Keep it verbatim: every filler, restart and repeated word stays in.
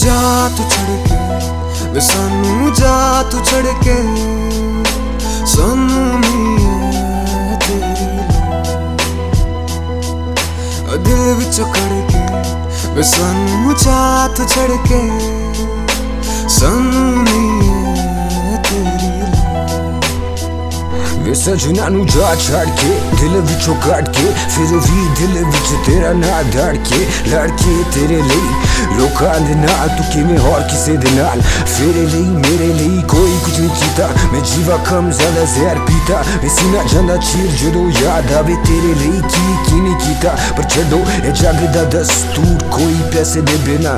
जा तू छड़ के वे सानू जा तू छड़ के सानू मीए तेरी लो दिल विच खड़ के वे सानू जा तू छड़ के सानू मीए तेरी वे सजना नू जा छड़ के दिल विचों कट के फिर भी दिल विच तेरा ना धड़ के लड़के तेरे लिए लोकां दे नाल तू किवें होर किसे दे नाल फेरे लिए मेरे लिए कोई कुछ नहीं कीता मैं जीवा कम ज्यादा जहर पीता वे सीना जांदा चीर जदों याद आवे तेरे लिए की की नहीं कीता पर छड्डो ए जग दा दस्तूर कोई पैसे दे बिना